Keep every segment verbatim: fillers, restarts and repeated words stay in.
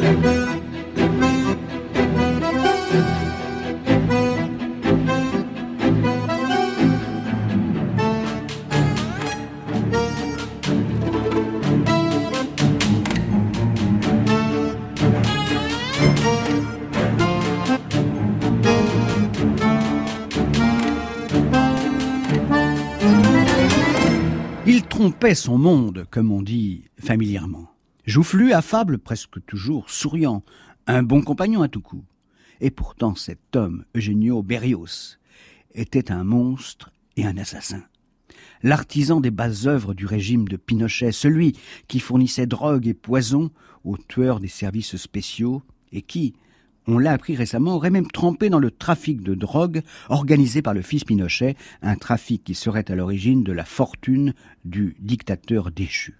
Il trompait son monde, comme on dit familièrement. Joufflu, affable, presque toujours souriant, un bon compagnon à tout coup. Et pourtant cet homme, Eugenio Berrios, était un monstre et un assassin. L'artisan des basses œuvres du régime de Pinochet, celui qui fournissait drogue et poison aux tueurs des services spéciaux et qui, on l'a appris récemment, aurait même trempé dans le trafic de drogue organisé par le fils Pinochet, un trafic qui serait à l'origine de la fortune du dictateur déchu.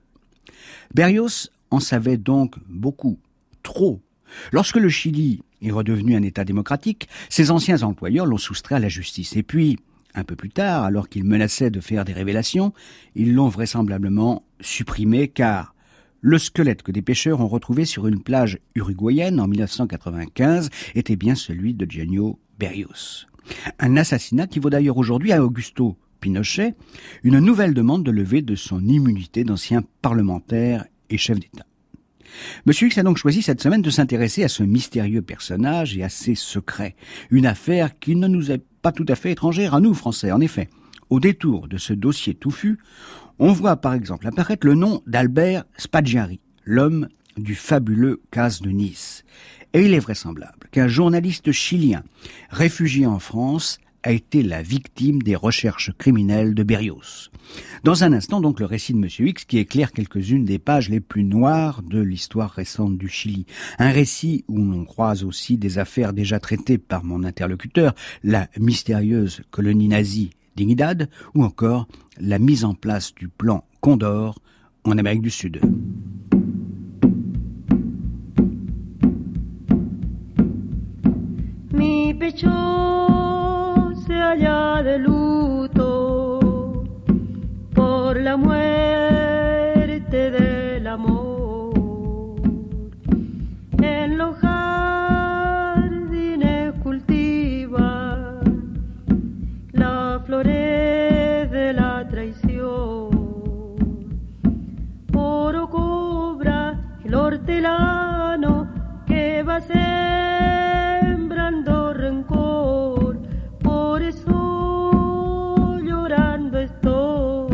Berrios en savait donc beaucoup, trop. Lorsque le Chili est redevenu un État démocratique, ses anciens employeurs l'ont soustrait à la justice. Et puis, un peu plus tard, alors qu'il menaçait de faire des révélations, ils l'ont vraisemblablement supprimé car le squelette que des pêcheurs ont retrouvé sur une plage uruguayenne en dix-neuf cent quatre-vingt-quinze était bien celui de Eugenio Berrios. Un assassinat qui vaut d'ailleurs aujourd'hui à Augusto Pinochet une nouvelle demande de levée de son immunité d'ancien parlementaire et chef d'État. Monsieur X a donc choisi cette semaine de s'intéresser à ce mystérieux personnage et à ses secrets. Une affaire qui ne nous est pas tout à fait étrangère à nous, Français. En effet, au détour de ce dossier touffu, on voit par exemple apparaître le nom d'Albert Spaggiari, l'homme du fabuleux cas de Nice. Et il est vraisemblable qu'un journaliste chilien, réfugié en France, a été la victime des recherches criminelles de Berrios. Dans un instant, donc, le récit de Monsieur X qui éclaire quelques-unes des pages les plus noires de l'histoire récente du Chili. Un récit où l'on croise aussi des affaires déjà traitées par mon interlocuteur, la mystérieuse colonie nazie Dignidad, ou encore la mise en place du plan Condor en Amérique du Sud. Mi pecho se halla de luto por la muerte del amor. En los jardines cultiva las flores de la traición. Oro cobra el hortelano que va sembrando rencor. Por eso llorando estoy.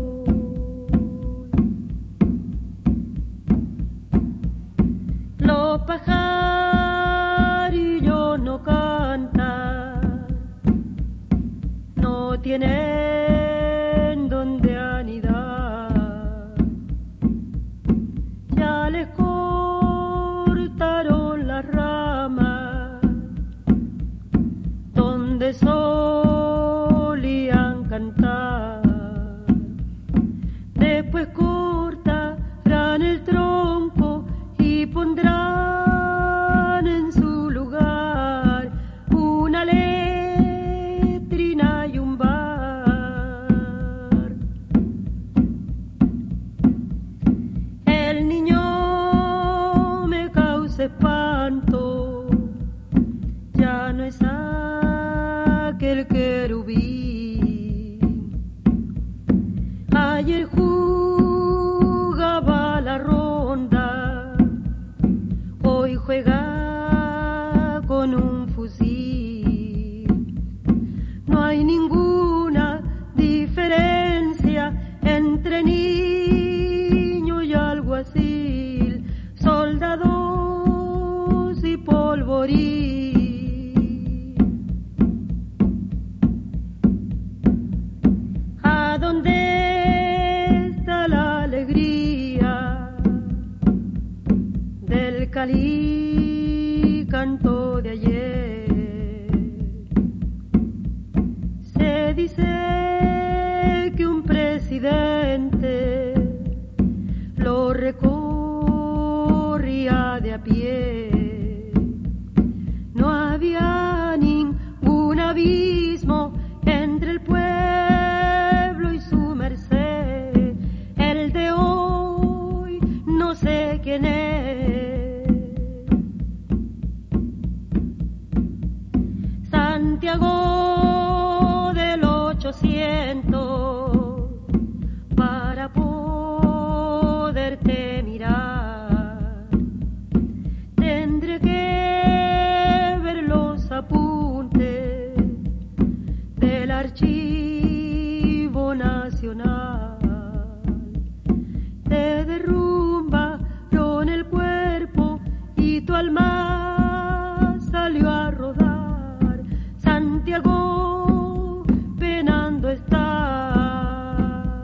Los pajarillos no cantan, no tienen donde anidar. Ya les cortaron las ramas donde solían cantar. Después cortarán el tronco y pondrán en su lugar una letrina y un bar. El niño me causa espanto, ya no es aquel querubín. Ayer jugaba la ronda, hoy juega con un fusil. No hay ninguna diferencia entre niño y alguacil, soldados y polvorín. ¿A dónde está la alegría del Cali canto de ayer? Se dice que un presidente lo recorría de a pie. No había ningún abismo entre el pueblo y su merced. El de hoy no sé quién es. Santiago del ochocientos para poderte mirar. Tendré que ver los apuntes del Archivo Nacional. Te derrumbaron el cuerpo y tu alma salió a rodar. Santiago penando está.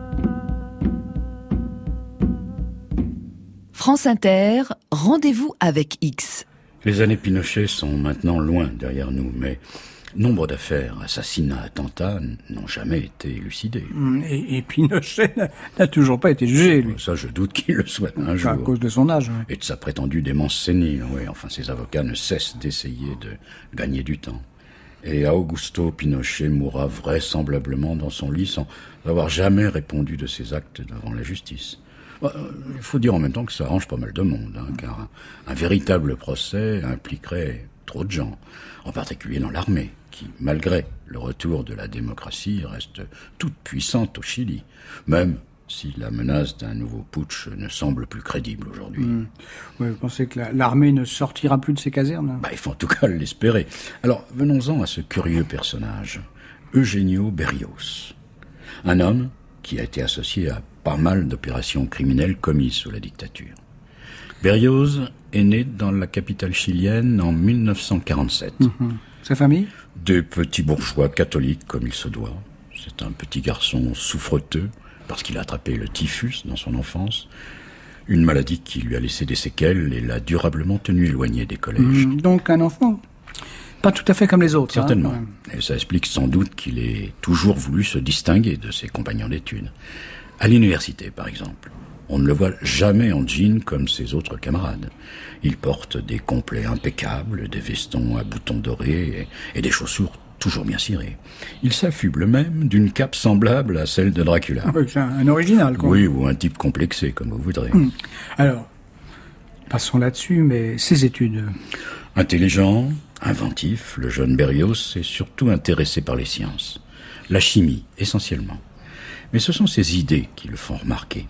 France Inter, rendez-vous avec X. Les années Pinochet sont maintenant loin derrière nous, mais nombre d'affaires, assassinats, attentats n'ont jamais été élucidés. Et, et Pinochet n'a, n'a toujours pas été jugé, lui. Ça, je doute qu'il le soit un jour. À cause de son âge. Ouais. Et de sa prétendue démence sénile. Oui, enfin, ses avocats ne cessent d'essayer de gagner du temps. Et Augusto Pinochet mourra vraisemblablement dans son lit sans avoir jamais répondu de ses actes devant la justice. Bah, il faut dire en même temps que ça arrange pas mal de monde, hein, car un, un véritable procès impliquerait trop de gens, en particulier dans l'armée, qui, malgré le retour de la démocratie, reste toute puissante au Chili, même si la menace d'un nouveau putsch ne semble plus crédible aujourd'hui. Mmh. Ouais, vous pensez que la, l'armée ne sortira plus de ses casernes? Bah, il faut en tout cas l'espérer. Alors, venons-en à ce curieux personnage, Eugenio Berrios. Un homme qui a été associé à pas mal d'opérations criminelles commises sous la dictature. Berrios est né dans la capitale chilienne en mille neuf cent quarante-sept. Mmh. Sa famille? Des petits bourgeois catholiques comme il se doit. C'est un petit garçon souffreteux parce qu'il a attrapé le typhus dans son enfance, une maladie qui lui a laissé des séquelles et l'a durablement tenu éloigné des collèges. Mmh, donc un enfant pas tout à fait comme les autres. Certainement. Hein, et ça explique sans doute qu'il ait toujours voulu se distinguer de ses compagnons d'études. À l'université, par exemple, on ne le voit jamais en jean comme ses autres camarades. Il porte des complets impeccables, des vestons à boutons dorés et, et des chaussures toujours bien cirées. Il s'affuble même d'une cape semblable à celle de Dracula. Oui, c'est un, un original, quoi. Oui, ou un type complexé, comme vous voudrez. Hum. Alors, passons là-dessus, mais ses études... Intelligent, inventif, le jeune Berrios est surtout intéressé par les sciences. La chimie, essentiellement. Mais ce sont ses idées qui le font remarquer.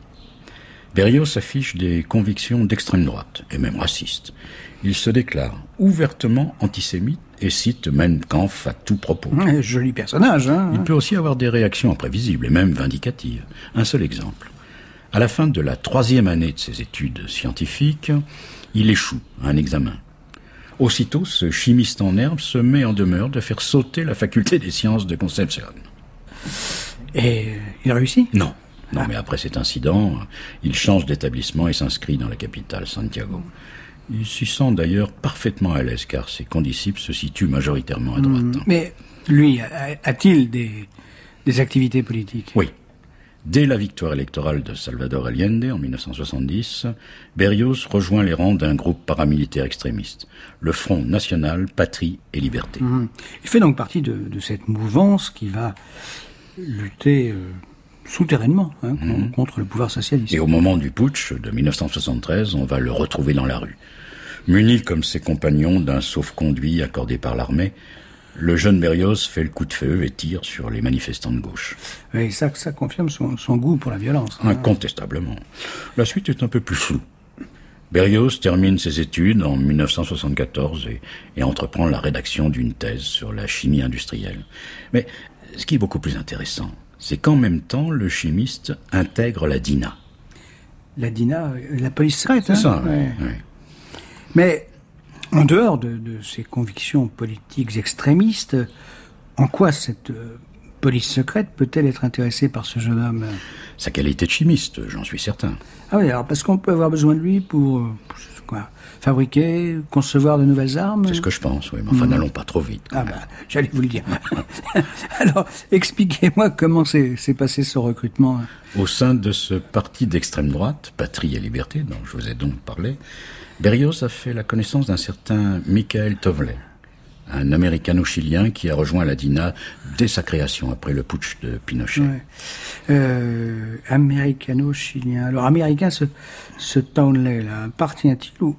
Berrios affiche des convictions d'extrême droite, et même racistes. Il se déclare ouvertement antisémite et cite Mein Kampf à tout propos. Ouais, joli personnage, hein. Il peut aussi avoir des réactions imprévisibles et même vindicatives. Un seul exemple. À la fin de la troisième année de ses études scientifiques, il échoue à un examen. Aussitôt, ce chimiste en herbe se met en demeure de faire sauter la faculté des sciences de Concepción. Et il réussit ? Non. Non, ah. mais après cet incident, il change d'établissement et s'inscrit dans la capitale, Santiago. Il s'y sent d'ailleurs parfaitement à l'aise, car ses condisciples se situent majoritairement à droite. Mmh. Mais lui, a-t-il des, des activités politiques ? Oui. Dès la victoire électorale de Salvador Allende en mille neuf cent soixante-dix, Berrios rejoint les rangs d'un groupe paramilitaire extrémiste, le Front National, Patrie et Liberté. Mmh. Il fait donc partie de, de cette mouvance qui va lutter euh, souterrainement hein, mmh. contre le pouvoir socialiste. Et au moment du putsch de mille neuf cent soixante-treize, on va le retrouver dans la rue. Muni comme ses compagnons d'un sauf-conduit accordé par l'armée, le jeune Berrios fait le coup de feu et tire sur les manifestants de gauche. Et ça, ça confirme son, son goût pour la violence. Hein. Incontestablement. La suite est un peu plus floue. Berrios termine ses études en mille neuf cent soixante-quatorze et, et entreprend la rédaction d'une thèse sur la chimie industrielle. Mais ce qui est beaucoup plus intéressant, c'est qu'en même temps, le chimiste intègre la D I N A. La D I N A, la police secrète, c'est hein, ça, ouais. oui. Mais en dehors de, de ses convictions politiques extrémistes, en quoi cette euh, police secrète peut-elle être intéressée par ce jeune homme ? Sa qualité de chimiste, j'en suis certain. Ah oui, alors parce qu'on peut avoir besoin de lui pour, euh, quoi, fabriquer, concevoir de nouvelles armes ? C'est ce que je pense, oui, mais enfin, mmh. n'allons pas trop vite. Ah bah, j'allais vous le dire. Alors, expliquez-moi comment s'est, s'est passé ce recrutement. Au sein de ce parti d'extrême droite, Patrie et Liberté, dont je vous ai donc parlé, Berrios a fait la connaissance d'un certain Michael Tovley, un américano-chilien qui a rejoint la D I N A dès sa création, après le putsch de Pinochet. Ouais. Euh, américano-chilien. Alors, américain, ce, ce Townley, là, appartient-il ou,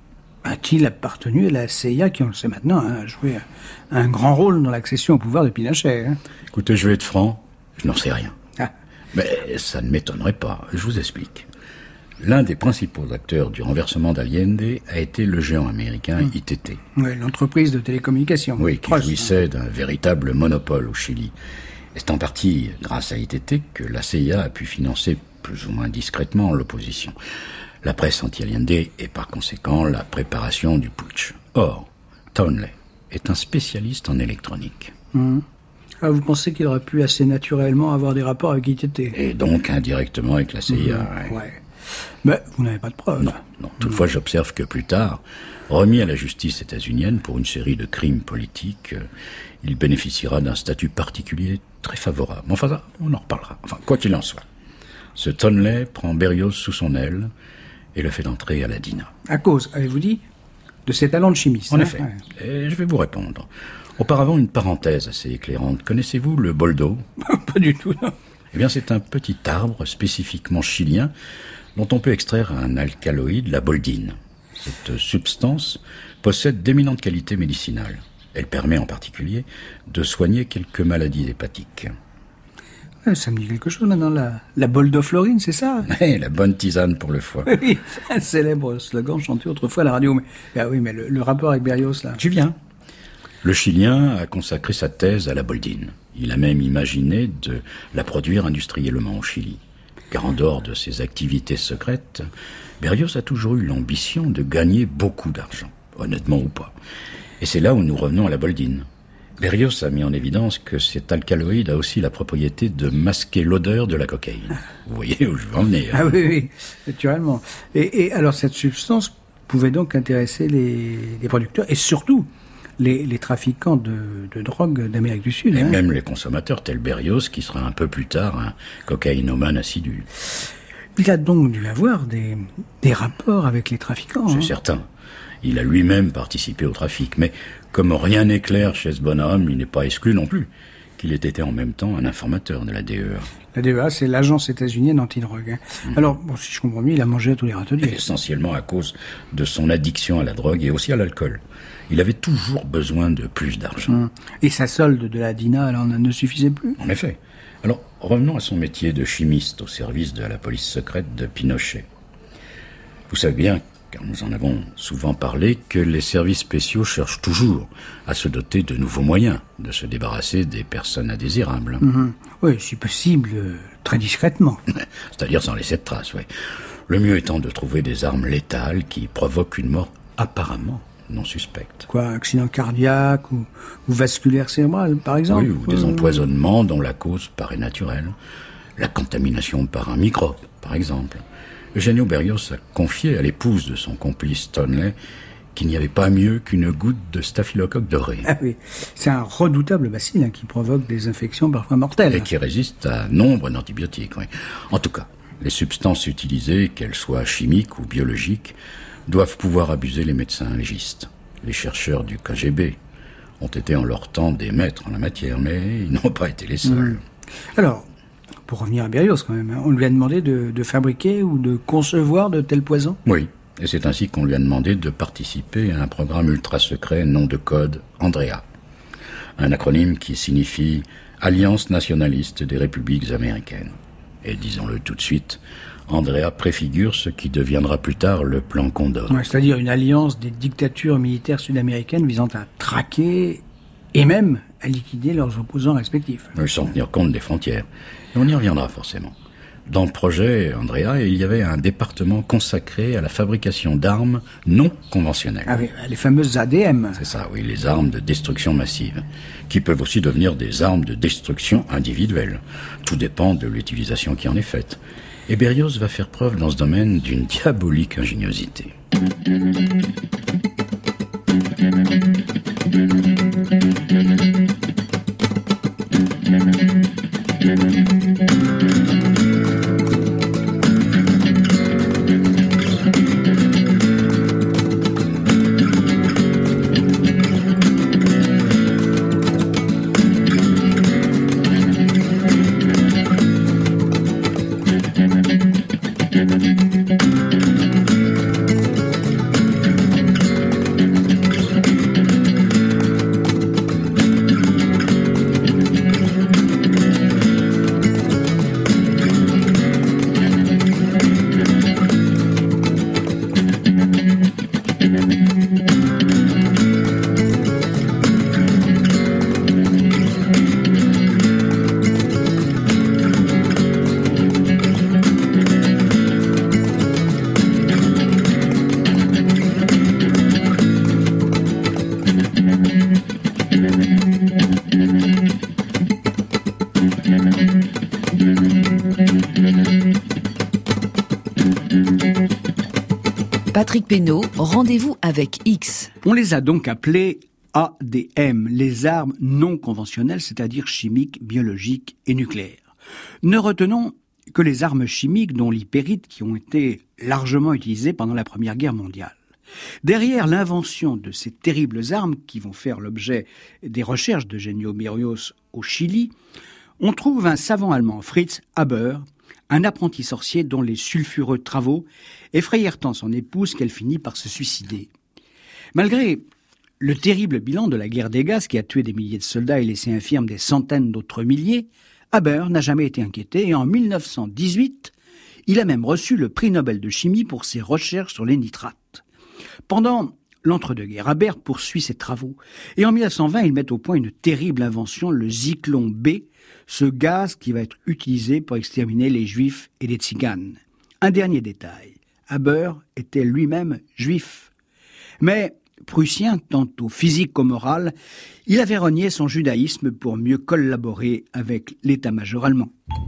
a-t-il appartenu à la C I A qui, on le sait maintenant, hein, a joué un grand rôle dans l'accession au pouvoir de Pinochet, hein? Écoutez, je vais être franc, je n'en sais rien. Ah. Mais ça ne m'étonnerait pas, je vous explique. L'un des principaux acteurs du renversement d'Allende a été le géant américain mmh. I T T. Oui, l'entreprise de télécommunications. Oui, qui Proche, jouissait hein. d'un véritable monopole au Chili. Et c'est en partie grâce à I T T que la C I A a pu financer plus ou moins discrètement l'opposition. La presse anti-Allende et par conséquent la préparation du putsch. Or, Townley est un spécialiste en électronique. Mmh. Ah, vous pensez qu'il aurait pu assez naturellement avoir des rapports avec I T T? Et donc indirectement avec la C I A. Mmh. Ouais. ouais. Mais vous n'avez pas de preuves. Non, non. Toutefois, mmh. j'observe que plus tard, remis à la justice états-unienne pour une série de crimes politiques, euh, il bénéficiera d'un statut particulier très favorable. Enfin, ça, on en reparlera. Enfin, quoi qu'il en soit. Ce Townley prend Berrios sous son aile et le fait entrer à la D I N A. À cause, avez-vous dit, de ses talents de chimiste. En hein effet. Ouais. Et je vais vous répondre. Auparavant, une parenthèse assez éclairante. Connaissez-vous le boldo? Pas du tout, non. Eh bien, c'est un petit arbre spécifiquement chilien dont on peut extraire un alcaloïde, la boldine. Cette substance possède d'éminentes qualités médicinales. Elle permet en particulier de soigner quelques maladies hépatiques. Ouais, ça me dit quelque chose maintenant, la, la boldoflorine, c'est ça? Oui, la bonne tisane pour le foie. Oui, un célèbre slogan chanté autrefois à la radio. Mais, ah oui, mais le, le rapport avec Berrios, là... J'y viens. Le Chilien a consacré sa thèse à la boldine. Il a même imaginé de la produire industriellement au Chili. Car en dehors de ses activités secrètes, Berrios a toujours eu l'ambition de gagner beaucoup d'argent, honnêtement ou pas. Et c'est là où nous revenons à la boldine. Berrios a mis en évidence que cet alcaloïde a aussi la propriété de masquer l'odeur de la cocaïne. Vous voyez où je veux en venir. Ah oui, oui, naturellement. Et, et alors cette substance pouvait donc intéresser les, les producteurs et surtout les, les trafiquants de, de drogue d'Amérique du Sud. Et hein. même les consommateurs tels Berrios, qui sera un peu plus tard un cocaïnomane assidu. Il a donc dû avoir des, des rapports avec les trafiquants. C'est hein. certain. Il a lui-même participé au trafic. Mais comme rien n'est clair chez ce bonhomme, il n'est pas exclu non plus qu'il ait été en même temps un informateur de la D E A. La D E A, c'est l'agence états-unienne anti-drogue. Hein. Mmh. Alors, bon, si je comprends bien, il a mangé à tous les râteliers. Essentiellement à cause de son addiction à la drogue et aussi à l'alcool. Il avait toujours besoin de plus d'argent. Mmh. Et sa solde de la D I N A, alors, ne suffisait plus? En effet. Alors, revenons à son métier de chimiste au service de la police secrète de Pinochet. Vous savez bien, car nous en avons souvent parlé, que les services spéciaux cherchent toujours à se doter de nouveaux moyens de se débarrasser des personnes indésirables. Mmh. Oui, si possible, euh, très discrètement. C'est-à-dire sans laisser de traces, oui. Le mieux étant de trouver des armes létales qui provoquent une mort apparemment non suspecte. Quoi, accident cardiaque ou, ou vasculaire cérébral, par exemple? Oui, ou des empoisonnements dont la cause paraît naturelle. La contamination par un microbe, par exemple. Eugenio Berrios a confié à l'épouse de son complice Townley qu'il n'y avait pas mieux qu'une goutte de staphylocoque doré. Ah oui, c'est un redoutable bacille hein, qui provoque des infections parfois mortelles. Et qui résiste à nombre d'antibiotiques, oui. En tout cas, les substances utilisées, qu'elles soient chimiques ou biologiques, doivent pouvoir abuser les médecins légistes. Les chercheurs du K G B ont été en leur temps des maîtres en la matière, mais ils n'ont pas été les seuls. Mmh. Alors, pour revenir à Berrios quand même, hein, on lui a demandé de, de fabriquer ou de concevoir de tels poisons? Oui, et c'est ainsi qu'on lui a demandé de participer à un programme ultra secret, nom de code Andrea. Un acronyme qui signifie Alliance nationaliste des républiques américaines. Et disons-le tout de suite, Andrea préfigure ce qui deviendra plus tard le plan Condor. Ouais, c'est-à-dire une alliance des dictatures militaires sud-américaines visant à traquer et même à liquider leurs opposants respectifs. Sans tenir compte des frontières. Et on y reviendra forcément. Dans le projet Andrea, il y avait un département consacré à la fabrication d'armes non conventionnelles. Ah oui, les fameuses A D M. C'est ça, oui, les armes de destruction massive, qui peuvent aussi devenir des armes de destruction individuelle. Tout dépend de l'utilisation qui en est faite. Et Berrios va faire preuve dans ce domaine d'une diabolique ingéniosité. Patrick Pénaud, rendez-vous avec X. On les a donc appelés A D M, les armes non conventionnelles, c'est-à-dire chimiques, biologiques et nucléaires. Ne retenons que les armes chimiques, dont l'hypérite, qui ont été largement utilisées pendant la Première Guerre mondiale. Derrière l'invention de ces terribles armes qui vont faire l'objet des recherches d'Eugenio Berrios au Chili, on trouve un savant allemand, Fritz Haber, un apprenti sorcier dont les sulfureux travaux effrayèrent tant son épouse qu'elle finit par se suicider. Malgré le terrible bilan de la guerre des gaz qui a tué des milliers de soldats et laissé infirmes des centaines d'autres milliers, Haber n'a jamais été inquiété et en mille neuf cent dix-huit, il a même reçu le prix Nobel de chimie pour ses recherches sur les nitrates. Pendant l'entre-deux-guerres, Haber poursuit ses travaux et en mille neuf cent vingt, il met au point une terrible invention, le Zyklon B, ce gaz qui va être utilisé pour exterminer les juifs et les tziganes. Un dernier détail, Haber était lui-même juif. Mais prussien, tant au physique qu'au moral, il avait renié son judaïsme pour mieux collaborer avec l'état-major allemand.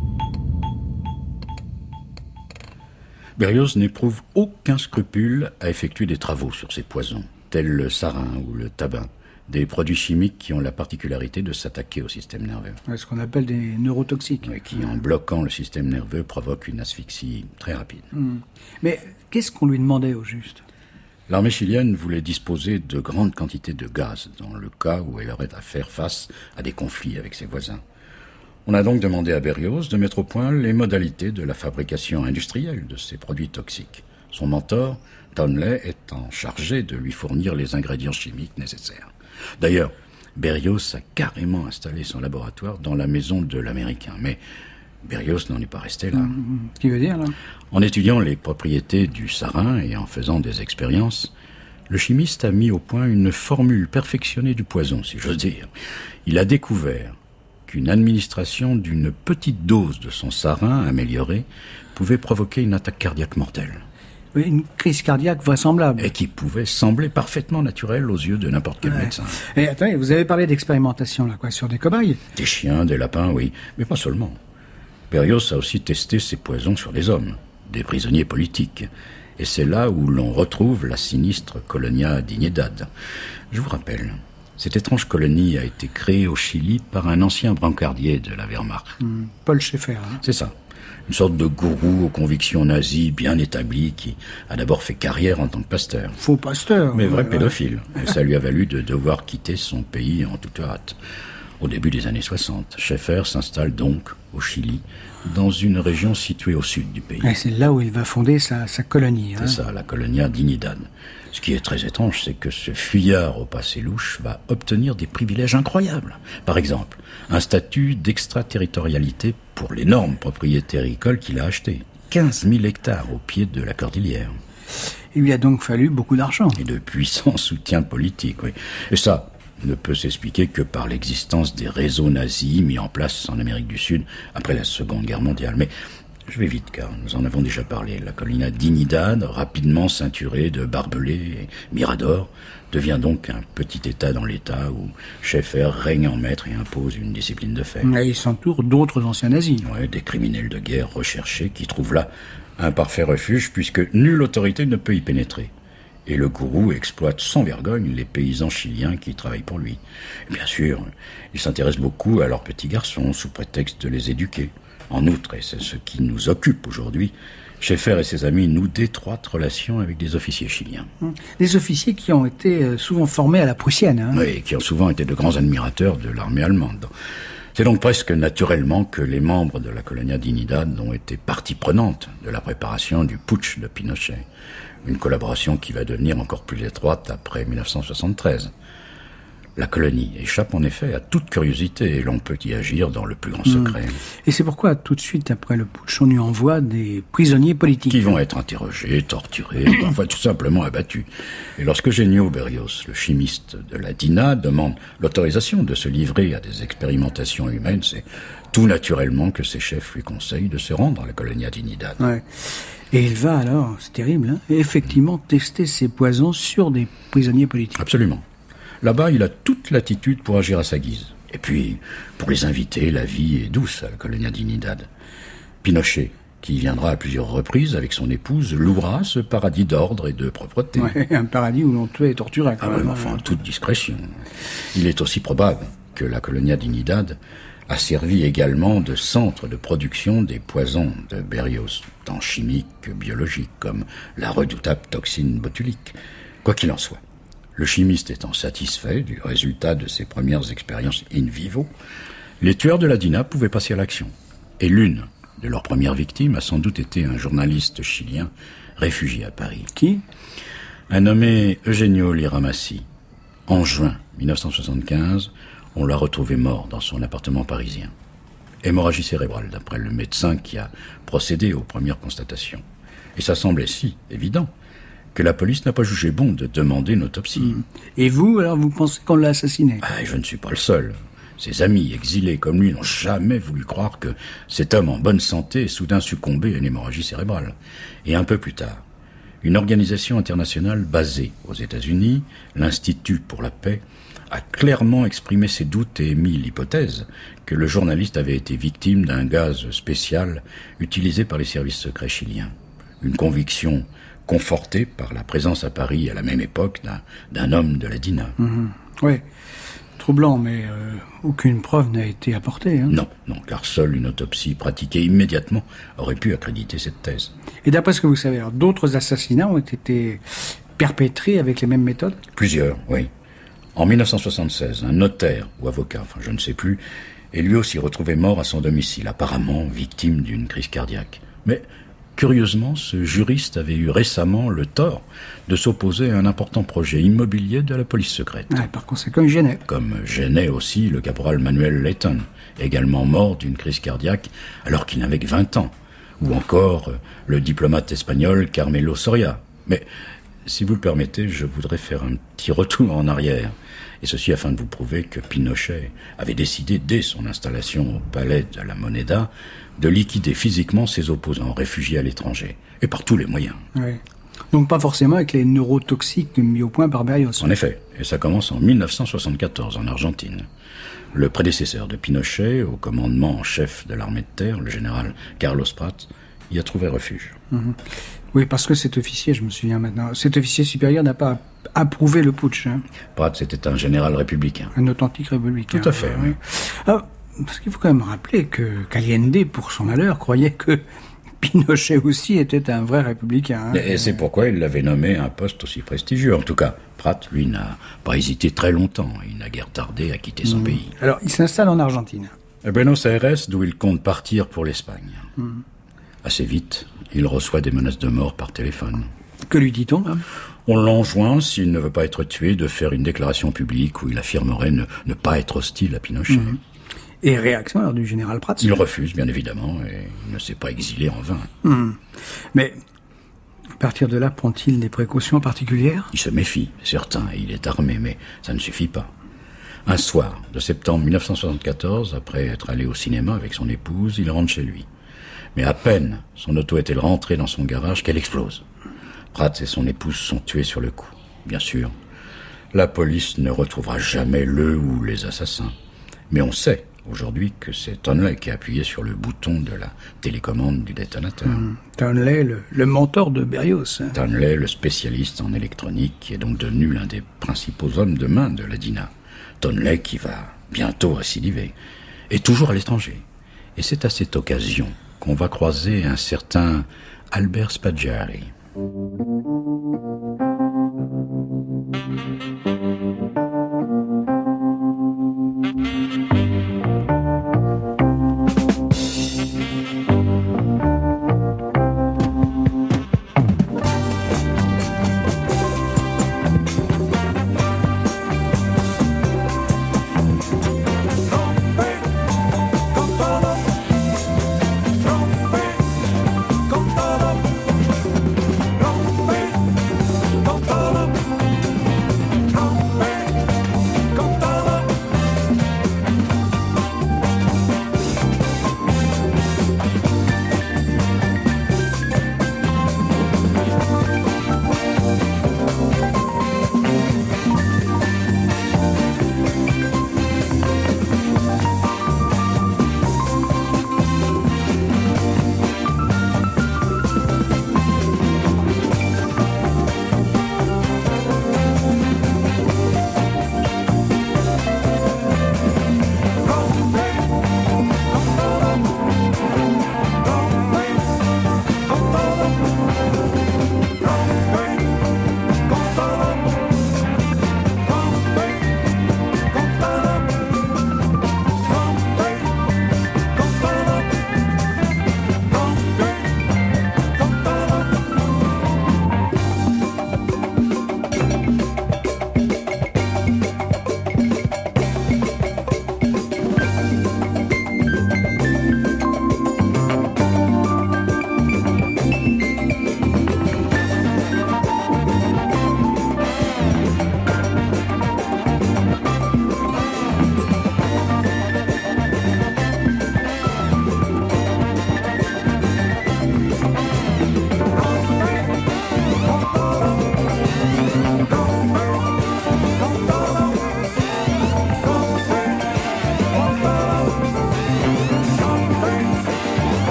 Berrios n'éprouve aucun scrupule à effectuer des travaux sur ces poisons, tels le sarin ou le tabac, des produits chimiques qui ont la particularité de s'attaquer au système nerveux. Ouais, ce qu'on appelle des neurotoxiques. Oui, qui, en bloquant le système nerveux, provoquent une asphyxie très rapide. Mmh. Mais qu'est-ce qu'on lui demandait au juste ? L'armée chilienne voulait disposer de grandes quantités de gaz, dans le cas où elle aurait à faire face à des conflits avec ses voisins. On a donc demandé à Berrios de mettre au point les modalités de la fabrication industrielle de ces produits toxiques. Son mentor, Townley, étant chargé de lui fournir les ingrédients chimiques nécessaires. D'ailleurs, Berrios a carrément installé son laboratoire dans la maison de l'Américain. Mais Berrios n'en est pas resté là. Mmh, ce qui veut dire, là ? En étudiant les propriétés du sarin et en faisant des expériences, le chimiste a mis au point une formule perfectionnée du poison, si j'ose dire. Il a découvert qu'une administration d'une petite dose de son sarin amélioré pouvait provoquer une attaque cardiaque mortelle. Oui, une crise cardiaque vraisemblable. Et qui pouvait sembler parfaitement naturelle aux yeux de n'importe quel ouais. médecin. Et attendez, vous avez parlé d'expérimentation, là, quoi, sur des cobayes ? Des chiens, des lapins, oui, mais pas seulement. Berrios a aussi testé ces poisons sur des hommes, des prisonniers politiques. Et c'est là où l'on retrouve la sinistre Colonia Dignidad. Je vous rappelle, cette étrange colonie a été créée au Chili par un ancien brancardier de la Wehrmacht. Mmh, Paul Schaeffer. Hein. C'est ça. Une sorte de gourou aux convictions nazies bien établi qui a d'abord fait carrière en tant que pasteur. Faux pasteur. Mais vrai ouais, pédophile. Ouais. Et ça lui a valu de devoir quitter son pays en toute hâte. Au début des années soixante, Schaeffer s'installe donc au Chili, dans une région située au sud du pays. Et c'est là où il va fonder sa, sa colonie. Hein. C'est ça, la Colonia Dignidad. Ce qui est très étrange, c'est que ce fuyard au passé louche va obtenir des privilèges incroyables. Par exemple, un statut d'extraterritorialité pour l'énorme propriété agricole qu'il a achetée. quinze mille hectares au pied de la cordillère. Il lui a donc fallu beaucoup d'argent. Et de puissants soutiens politiques, oui. Et ça ne peut s'expliquer que par l'existence des réseaux nazis mis en place en Amérique du Sud après la Seconde Guerre mondiale. Mais je vais vite, car nous en avons déjà parlé. La Colonia Dignidad, rapidement ceinturée de barbelés et miradors, devient donc un petit État dans l'État où Schaeffer règne en maître et impose une discipline de fer. Et il s'entoure d'autres anciens nazis. Ouais, des criminels de guerre recherchés qui trouvent là un parfait refuge puisque nulle autorité ne peut y pénétrer. Et le gourou exploite sans vergogne les paysans chiliens qui travaillent pour lui. Et bien sûr, il s'intéresse beaucoup à leurs petits garçons sous prétexte de les éduquer. En outre, et c'est ce qui nous occupe aujourd'hui, Schaeffer et ses amis nouent d'étroites relations avec des officiers chiliens. Des officiers qui ont été souvent formés à la prussienne. Hein. Oui, qui ont souvent été de grands admirateurs de l'armée allemande. C'est donc presque naturellement que les membres de la Colonia Dignidad ont été partie prenante de la préparation du putsch de Pinochet. Une collaboration qui va devenir encore plus étroite après mille neuf cent soixante-treize. La colonie échappe en effet à toute curiosité et l'on peut y agir dans le plus grand secret. Mmh. Et c'est pourquoi tout de suite après le putsch, on lui envoie des prisonniers politiques. Qui vont être interrogés, torturés, parfois tout simplement abattus. Et lorsque Eugenio Berrios, le chimiste de la D I N A, demande l'autorisation de se livrer à des expérimentations humaines, c'est tout naturellement que ses chefs lui conseillent de se rendre à la Colonia Dignidad. Ouais. Et il va alors, c'est terrible, hein, effectivement tester ses poisons sur des prisonniers politiques. Absolument. Là-bas, il a toute latitude pour agir à sa guise. Et puis, pour les invités, la vie est douce à la Colonia Dignidad. Pinochet, qui viendra à plusieurs reprises avec son épouse, louera ce paradis d'ordre et de propreté. Ouais, un paradis où l'on tuait et torturait. Quand Ah même. ouais, mais enfin, en toute discrétion. Il est aussi probable que la Colonia Dignidad a servi également de centre de production des poisons de Berrios, tant chimiques que biologiques, comme la redoutable toxine botulique. Quoi qu'il en soit, le chimiste étant satisfait du résultat de ses premières expériences in vivo, les tueurs de la Dina pouvaient passer à l'action. Et l'une de leurs premières victimes a sans doute été un journaliste chilien réfugié à Paris. Qui ? Un nommé Eugenio Liramassi. En juin mille neuf cent soixante-quinze, on l'a retrouvé mort dans son appartement parisien. Hémorragie cérébrale, d'après le médecin qui a procédé aux premières constatations. Et ça semblait si évident que la police n'a pas jugé bon de demander une autopsie. Et vous, alors, vous pensez qu'on l'a assassiné ? Ah, je ne suis pas le seul. Ses amis exilés comme lui n'ont jamais voulu croire que cet homme en bonne santé ait soudain succombé à une hémorragie cérébrale. Et un peu plus tard, une organisation internationale basée aux États-Unis, l'Institut pour la paix, a clairement exprimé ses doutes et émis l'hypothèse que le journaliste avait été victime d'un gaz spécial utilisé par les services secrets chiliens. Une conviction confortée par la présence à Paris à la même époque d'un, d'un homme de la Dina. Mmh. Oui, troublant, mais euh, aucune preuve n'a été apportée. Hein. Non, non, car seule une autopsie pratiquée immédiatement aurait pu accréditer cette thèse. Et d'après ce que vous savez, alors, d'autres assassinats ont été perpétrés avec les mêmes méthodes ? Plusieurs, oui. En mille neuf cent soixante-seize, un notaire ou avocat, enfin je ne sais plus, est lui aussi retrouvé mort à son domicile, apparemment victime d'une crise cardiaque. Mais curieusement, ce juriste avait eu récemment le tort de s'opposer à un important projet immobilier de la police secrète. Ah, par conséquent, il gênait. Comme gênait aussi le caporal Manuel Layton, également mort d'une crise cardiaque alors qu'il n'avait que vingt ans. Ou encore le diplomate espagnol Carmelo Soria. Mais si vous le permettez, je voudrais faire un petit retour en arrière. Et ceci afin de vous prouver que Pinochet avait décidé, dès son installation au palais de la Moneda, de liquider physiquement ses opposants réfugiés à l'étranger. Et par tous les moyens. Oui. Donc pas forcément avec les neurotoxiques mis au point par Berrios. En effet. Et ça commence en mille neuf cent soixante-quatorze, en Argentine. Le prédécesseur de Pinochet, au commandement en chef de l'armée de terre, le général Carlos Prat, y a trouvé refuge. Mmh. Oui, parce que cet officier, je me souviens maintenant, cet officier supérieur n'a pas approuvé le putsch. Hein. Prat, c'était un général républicain. Un authentique républicain. Tout à fait, oui. Ah, parce qu'il faut quand même rappeler que qu'Allende, pour son malheur, croyait que Pinochet aussi était un vrai républicain. Hein. Et c'est pourquoi il l'avait nommé à un poste aussi prestigieux. En tout cas, Prat, lui, n'a pas hésité très longtemps. Il n'a guère tardé à quitter son mmh. pays. Alors, il s'installe en Argentine. À Buenos Aires, d'où il compte partir pour l'Espagne. Mmh. Assez vite, il reçoit des menaces de mort par téléphone. Que lui dit-on hein? On l'enjoint, s'il ne veut pas être tué, de faire une déclaration publique où il affirmerait ne, ne pas être hostile à Pinochet. Mmh. Et réaction alors, du général Prats? Il refuse, bien évidemment, et il ne s'est pas exilé en vain. Mmh. Mais, à partir de là, prend-il des précautions particulières? Il se méfie, certain, et il est armé, mais ça ne suffit pas. Un soir de septembre mille neuf cent soixante-quatorze, après être allé au cinéma avec son épouse, il rentre chez lui. Mais à peine son auto est-elle rentrée dans son garage qu'elle explose. Prats et son épouse sont tués sur le coup. Bien sûr, la police ne retrouvera jamais le ou les assassins. Mais on sait aujourd'hui que c'est Tonley qui a appuyé sur le bouton de la télécommande du détonateur. Mmh. Tonley, le, le mentor de Berrios. Hein. Tonley, le spécialiste en électronique, qui est donc devenu l'un des principaux hommes de main de la Dina. Tonley qui va bientôt récidiver. Et toujours à l'étranger. Et c'est à cette occasion qu'on va croiser un certain Albert Spaggiari.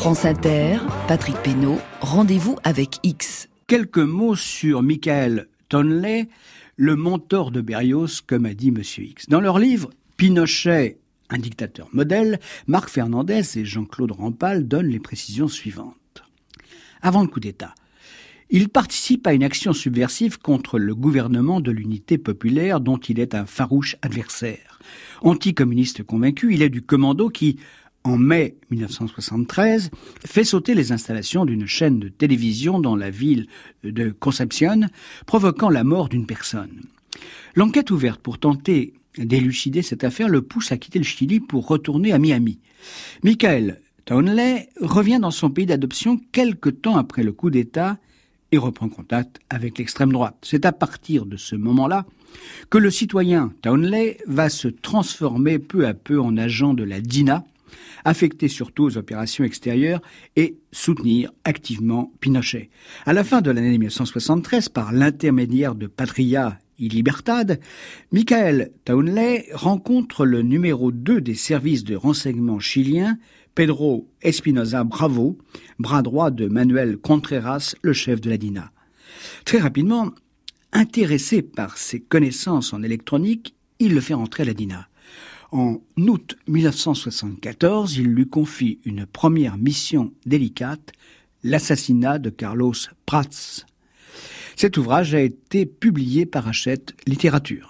France Inter, Patrick Pénaud, rendez-vous avec X. Quelques mots sur Michael Townley, le mentor de Berrios, comme a dit Monsieur X. Dans leur livre « Pinochet, un dictateur modèle », Marc Fernandez et Jean-Claude Rampal donnent les précisions suivantes. Avant le coup d'État, il participe à une action subversive contre le gouvernement de l'unité populaire dont il est un farouche adversaire. Anticommuniste convaincu, il est du commando qui, en mai mille neuf cent soixante-treize, fait sauter les installations d'une chaîne de télévision dans la ville de Concepción, provoquant la mort d'une personne. L'enquête ouverte pour tenter d'élucider cette affaire le pousse à quitter le Chili pour retourner à Miami. Michael Townley revient dans son pays d'adoption quelque temps après le coup d'État et reprend contact avec l'extrême droite. C'est à partir de ce moment-là que le citoyen Townley va se transformer peu à peu en agent de la D I N A, affecté surtout aux opérations extérieures et soutenir activement Pinochet. À la fin de l'année mille neuf cent soixante-treize, par l'intermédiaire de Patria y Libertad, Michael Townley rencontre le numéro deux des services de renseignement chiliens, Pedro Espinosa Bravo, bras droit de Manuel Contreras, le chef de la D I N A. Très rapidement, intéressé par ses connaissances en électronique, il le fait rentrer à la D I N A. En août mille neuf cent soixante-quatorze, il lui confie une première mission délicate, l'assassinat de Carlos Prats. Cet ouvrage a été publié par Hachette Littérature.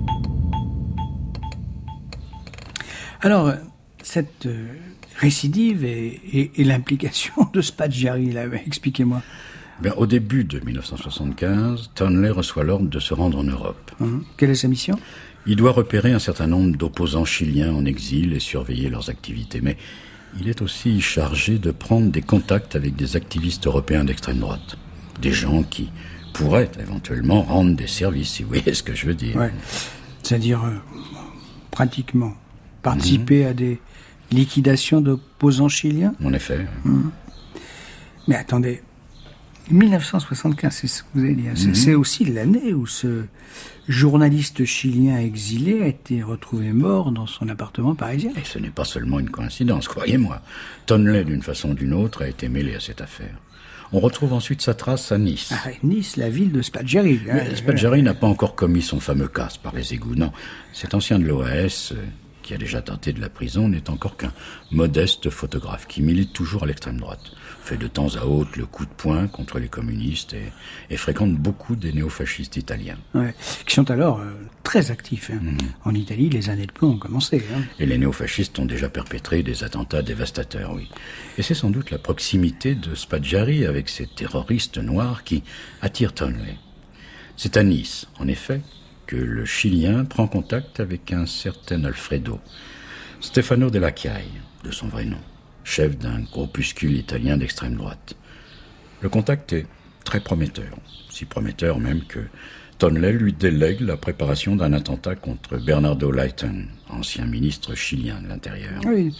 Alors, cette euh, récidive et, et, et l'implication de Spaggiari, là, expliquez-moi. Bien, au début de mille neuf cent soixante-quinze, Townley reçoit l'ordre de se rendre en Europe. Hum, quelle est sa mission ? Il doit repérer un certain nombre d'opposants chiliens en exil et surveiller leurs activités. Mais il est aussi chargé de prendre des contacts avec des activistes européens d'extrême droite. Des gens qui pourraient éventuellement rendre des services, si vous voyez ce que je veux dire. Ouais. C'est-à-dire, euh, pratiquement, participer mmh. à des liquidations d'opposants chiliens ? En effet. Mmh. Mais attendez, mille neuf cent soixante-quinze, c'est ce que vous avez dit. Hein. C'est, mmh. c'est aussi l'année où ce journaliste chilien exilé a été retrouvé mort dans son appartement parisien. Et ce n'est pas seulement une coïncidence, croyez-moi. Townley, d'une façon ou d'une autre, a été mêlé à cette affaire. On retrouve ensuite sa trace à Nice. Ah, Nice, la ville de Spaggiari. Mais Spaggiari n'a pas encore commis son fameux casse par les égouts. Non, cet ancien de l'O A S, euh, qui a déjà tenté de la prison, n'est encore qu'un modeste photographe qui milite toujours à l'extrême droite. Fait de temps à autre le coup de poing contre les communistes et, et fréquente beaucoup des néofascistes italiens. Ouais, qui sont alors euh, très actifs. Hein. Mmh. En Italie, les années de plomb ont commencé. Hein. Et les néofascistes ont déjà perpétré des attentats dévastateurs, oui. Et c'est sans doute la proximité de Spaggiari avec ces terroristes noirs qui attire Townley. C'est à Nice, en effet, que le Chilien prend contact avec un certain Alfredo, Stefano Della Chiaia, de son vrai nom, chef d'un groupuscule italien d'extrême droite. Le contact est très prometteur, si prometteur même que Townley lui délègue la préparation d'un attentat contre Bernardo Leighton, ancien ministre chilien de l'Intérieur. Oui,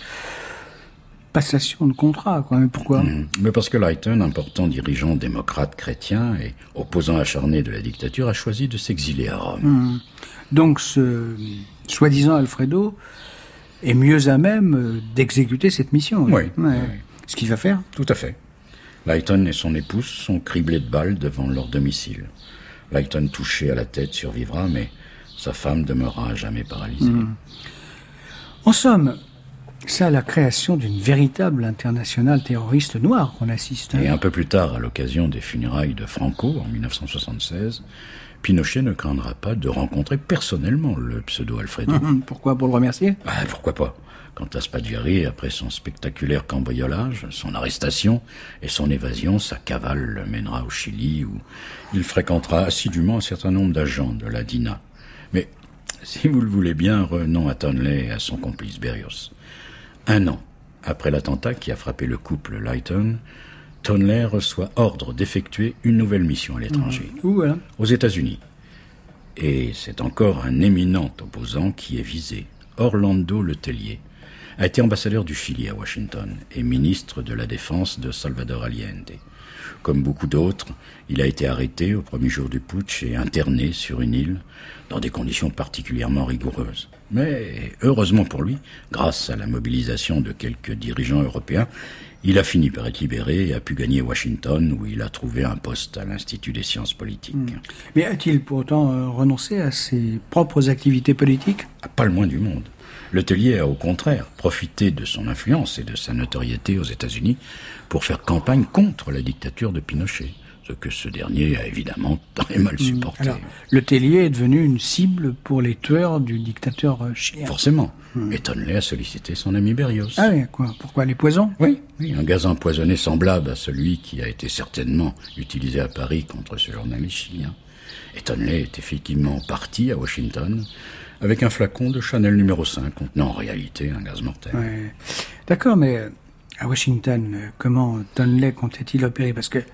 passation de contrat, quoi. Mais pourquoi ? Mmh. Mais parce que Leighton, important dirigeant démocrate chrétien et opposant acharné de la dictature, a choisi de s'exiler à Rome. Mmh. Donc ce soi-disant Alfredo est mieux à même d'exécuter cette mission. Oui, ouais. oui. Ce qu'il va faire ? Tout à fait. Leighton et son épouse sont criblés de balles devant leur domicile. Leighton, touché à la tête, survivra, mais sa femme demeurera à jamais paralysée. Mmh. En somme, c'est à la création d'une véritable internationale terroriste noire qu'on assiste. Hein. Et un peu plus tard, à l'occasion des funérailles de Franco, en mille neuf cent soixante-seize, Pinochet ne craindra pas de rencontrer personnellement le pseudo-Alfredo. Mmh, pourquoi ? Pour le remercier ? Ah, pourquoi pas ? Quant à Spaggiari, après son spectaculaire cambriolage, son arrestation et son évasion, sa cavale le mènera au Chili, où il fréquentera assidûment un certain nombre d'agents de la D I N A. Mais, si vous le voulez bien, revenons à Townley et à son complice Berrios. Un an après l'attentat qui a frappé le couple Leighton, Townley reçoit ordre d'effectuer une nouvelle mission à l'étranger. Mmh. Où, hein ? Aux États-Unis. Et c'est encore un éminent opposant qui est visé, Orlando Letelier, a été ambassadeur du Chili à Washington et ministre de la Défense de Salvador Allende. Comme beaucoup d'autres, il a été arrêté au premier jour du putsch et interné sur une île dans des conditions particulièrement rigoureuses. Mais heureusement pour lui, grâce à la mobilisation de quelques dirigeants européens, Il a fini par être libéré et a pu gagner Washington, où il a trouvé un poste à l'Institut des sciences politiques. Mmh. Mais a-t-il pour autant euh, renoncé à ses propres activités politiques ? Pas le moins du monde. Letelier a au contraire profité de son influence et de sa notoriété aux États-Unis pour faire campagne contre la dictature de Pinochet, ce que ce dernier a évidemment très mal supporté. Alors, Letelier est devenu une cible pour les tueurs du dictateur chilien. Forcément. Hmm. Et Tonley a sollicité son ami Berrios. Ah oui, quoi ? Pourquoi les poisons ? Oui, oui, un gaz empoisonné semblable à celui qui a été certainement utilisé à Paris contre ce journaliste chilien. Et Tonley est effectivement parti à Washington avec un flacon de Chanel numéro cinq contenant en réalité un gaz mortel. Ouais. D'accord, mais à Washington, comment Tonley comptait-il opérer ? Parce que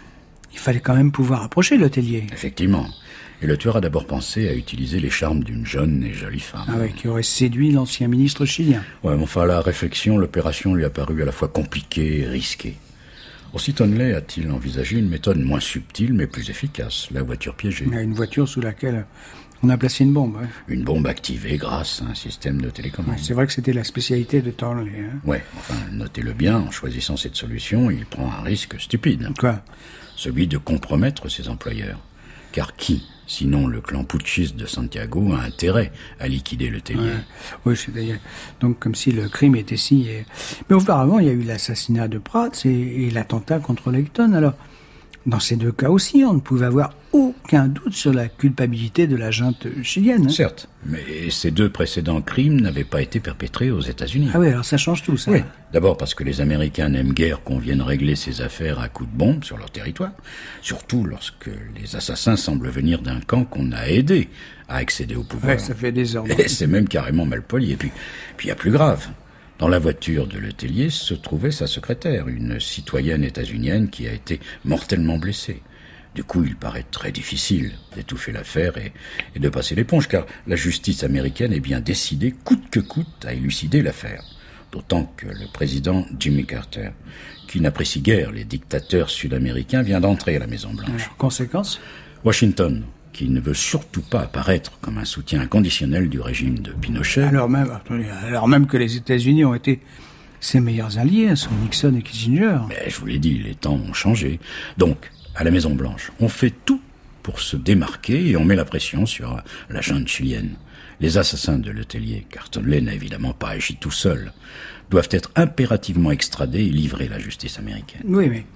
il fallait quand même pouvoir approcher Letelier. Effectivement. Et le tueur a d'abord pensé à utiliser les charmes d'une jeune et jolie femme. Ah oui, qui aurait séduit l'ancien ministre chilien. Ouais, mais enfin, à la réflexion, l'opération lui a paru à la fois compliquée et risquée. Aussi Tonley a-t-il envisagé une méthode moins subtile mais plus efficace, la voiture piégée. Une voiture sous laquelle on a placé une bombe. Ouais. Une bombe activée grâce à un système de télécommande. Ouais, c'est vrai que c'était la spécialité de Tonley. Hein. Ouais, enfin, notez-le bien, en choisissant cette solution, il prend un risque stupide. Quoi ? Celui de compromettre ses employeurs. Car qui, sinon le clan putschiste de Santiago, a intérêt à liquider Letelier ? Ouais. Oui, c'est d'ailleurs donc comme si le crime était signé. Mais auparavant, il y a eu l'assassinat de Prats et, et l'attentat contre Layton. Alors, dans ces deux cas aussi, on ne pouvait avoir aucun doute sur la culpabilité de la junte chilienne. Hein. Certes, mais ces deux précédents crimes n'avaient pas été perpétrés aux États-Unis. Ah oui, alors ça change tout, ça. Oui, d'abord parce que les Américains n'aiment guère qu'on vienne régler ces affaires à coups de bombe sur leur territoire, surtout lorsque les assassins semblent venir d'un camp qu'on a aidé à accéder au pouvoir. Ouais, ça fait des ordres. Et c'est même carrément mal poli. Et puis, puis il y a plus grave. Dans la voiture de Letelier se trouvait sa secrétaire, une citoyenne états-unienne qui a été mortellement blessée. Du coup, il paraît très difficile d'étouffer l'affaire et, et de passer l'éponge, car la justice américaine est bien décidée, coûte que coûte, à élucider l'affaire. D'autant que le président Jimmy Carter, qui n'apprécie guère les dictateurs sud-américains, vient d'entrer à la Maison-Blanche. Conséquence ? Washington, qui ne veut surtout pas apparaître comme un soutien inconditionnel du régime de Pinochet. Alors même, alors même que les États-Unis ont été ses meilleurs alliés, sous Nixon et Kissinger. Mais je vous l'ai dit, les temps ont changé. Donc, à la Maison-Blanche, on fait tout pour se démarquer et on met la pression sur la junte chilienne. Les assassins de Letelier, car Tonley n'a évidemment pas agi tout seul, doivent être impérativement extradés et livrés à la justice américaine. Oui, mais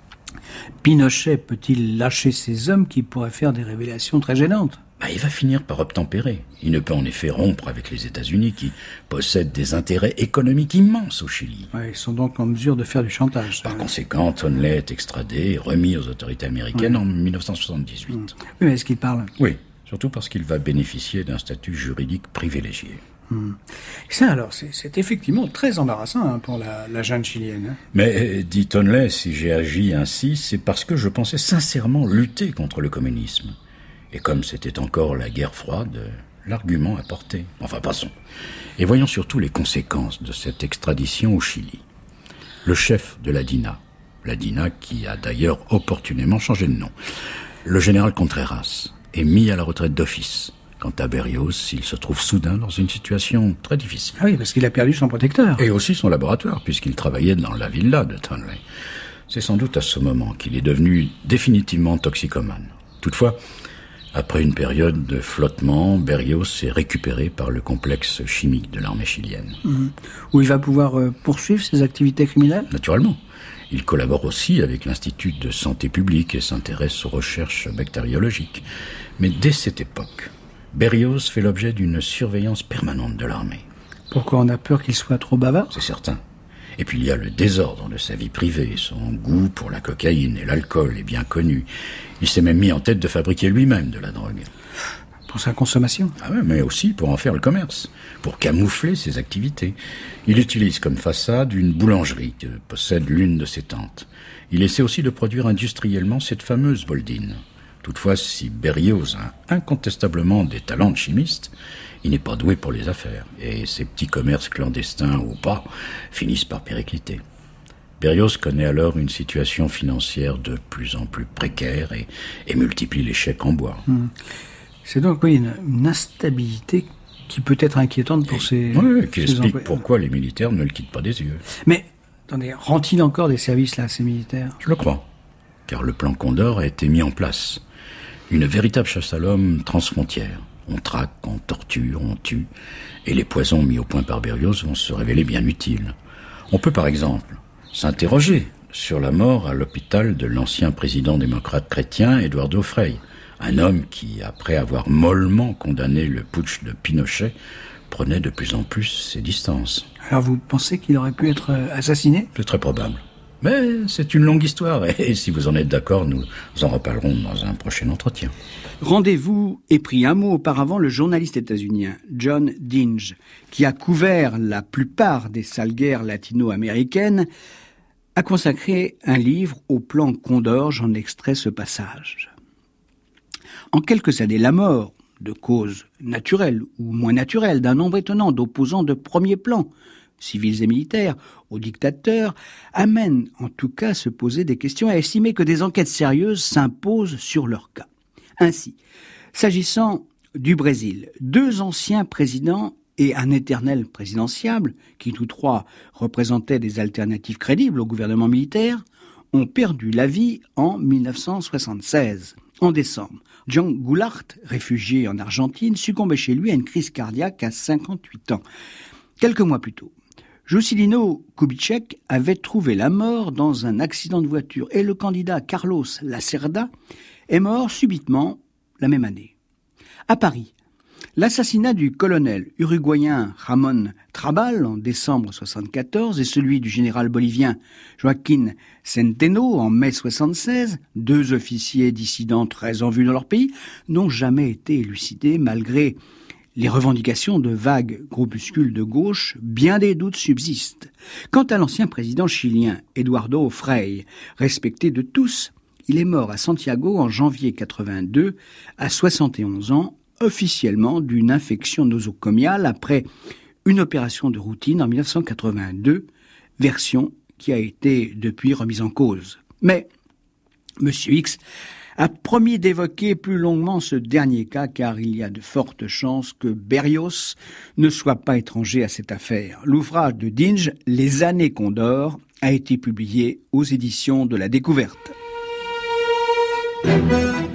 Pinochet peut-il lâcher ces hommes qui pourraient faire des révélations très gênantes ? Bah, il va finir par obtempérer. Il ne peut en effet rompre avec les États-Unis qui possèdent des intérêts économiques immenses au Chili. Ouais, ils sont donc en mesure de faire du chantage. Par conséquent, Tonley est extradé et remis aux autorités américaines ouais. en dix-neuf cent soixante-dix-huit. Mmh. Oui, mais est-ce qu'il parle ? Oui, surtout parce qu'il va bénéficier d'un statut juridique privilégié. Mmh. Ça, alors, c'est, c'est effectivement très embarrassant hein, pour la, la junte chilienne. Hein. Mais, dit Tonley, si j'ai agi ainsi, c'est parce que je pensais sincèrement lutter contre le communisme. Et comme c'était encore la guerre froide, l'argument a porté. Enfin, passons. Et voyons surtout les conséquences de cette extradition au Chili. Le chef de la D I N A, la D I N A qui a d'ailleurs opportunément changé de nom, le général Contreras, est mis à la retraite d'office. Quant à Berrios, il se trouve soudain dans une situation très difficile. Ah oui, parce qu'il a perdu son protecteur. Et aussi son laboratoire, puisqu'il travaillait dans la villa de Tonley. C'est sans doute à ce moment qu'il est devenu définitivement toxicomane. Toutefois, après une période de flottement, Berrios est récupéré par le complexe chimique de l'armée chilienne. Mmh. Où il va pouvoir euh, poursuivre ses activités criminelles ? Naturellement. Il collabore aussi avec l'Institut de santé publique et s'intéresse aux recherches bactériologiques. Mais dès cette époque, Berrios fait l'objet d'une surveillance permanente de l'armée. Pourquoi on a peur qu'il soit trop bavard ? C'est certain. Et puis il y a le désordre de sa vie privée. Son goût pour la cocaïne et l'alcool est bien connu. Il s'est même mis en tête de fabriquer lui-même de la drogue. Pour sa consommation ? Ah ouais, mais aussi pour en faire le commerce, pour camoufler ses activités. Il utilise comme façade une boulangerie que possède l'une de ses tantes. Il essaie aussi de produire industriellement cette fameuse boldine. Toutefois, si Berrios a incontestablement des talents de chimiste, il n'est pas doué pour les affaires, et ses petits commerces clandestins ou pas finissent par péricliter. Berrios connaît alors une situation financière de plus en plus précaire et, et multiplie les chèques en bois. Mmh. C'est donc oui, une, une instabilité qui peut être inquiétante pour et, ces... Oui, qui ces explique emplois. pourquoi les militaires ne le quittent pas des yeux. Mais Attendez, rend-il encore des services là, ces militaires ? Je le crois, car le plan Condor a été mis en place. Une véritable chasse à l'homme transfrontière. On traque, on torture, on tue, et les poisons mis au point par Berrios vont se révéler bien utiles. On peut par exemple s'interroger sur la mort à l'hôpital de l'ancien président démocrate chrétien Eduardo Frei, un homme qui, après avoir mollement condamné le putsch de Pinochet, prenait de plus en plus ses distances. Alors vous pensez qu'il aurait pu être assassiné ? C'est très probable. Mais c'est une longue histoire, et si vous en êtes d'accord, nous en reparlerons dans un prochain entretien. Rendez-vous est pris un mois auparavant le journaliste états-unien John Dinge, qui a couvert la plupart des sales guerres latino-américaines, a consacré un livre au plan Condor. J'en extrais ce passage. En quelques années, la mort, de causes naturelles ou moins naturelles, d'un nombre étonnant d'opposants de premier plan, civils et militaires, aux dictateurs, amène en tout cas à se poser des questions et à estimer que des enquêtes sérieuses s'imposent sur leur cas. Ainsi, s'agissant du Brésil, deux anciens présidents et un éternel présidentiable, qui tous trois représentaient des alternatives crédibles au gouvernement militaire, ont perdu la vie en mille neuf cent soixante-seize. En décembre, Jean Goulart, réfugié en Argentine, succombait chez lui à une crise cardiaque à cinquante-huit ans. Quelques mois plus tôt, Juscelino Kubitschek avait trouvé la mort dans un accident de voiture et le candidat Carlos Lacerda est mort subitement la même année. À Paris, l'assassinat du colonel uruguayen Ramón Trabal en décembre soixante-quatorze et celui du général bolivien Joaquín Centeno en mai soixante-seize, deux officiers dissidents très en vue dans leur pays, n'ont jamais été élucidés malgré les revendications de vagues groupuscules de gauche. Bien des doutes subsistent. Quant à l'ancien président chilien Eduardo Frei, respecté de tous, il est mort à Santiago en janvier quatre-vingt-deux, à soixante et onze ans, officiellement d'une infection nosocomiale après une opération de routine en mille neuf cent quatre-vingt-deux, version qui a été depuis remise en cause. Mais M. X a promis d'évoquer plus longuement ce dernier cas car il y a de fortes chances que Berrios ne soit pas étranger à cette affaire. L'ouvrage de Dinge, Les années Condor, a été publié aux éditions de la Découverte. Thank you.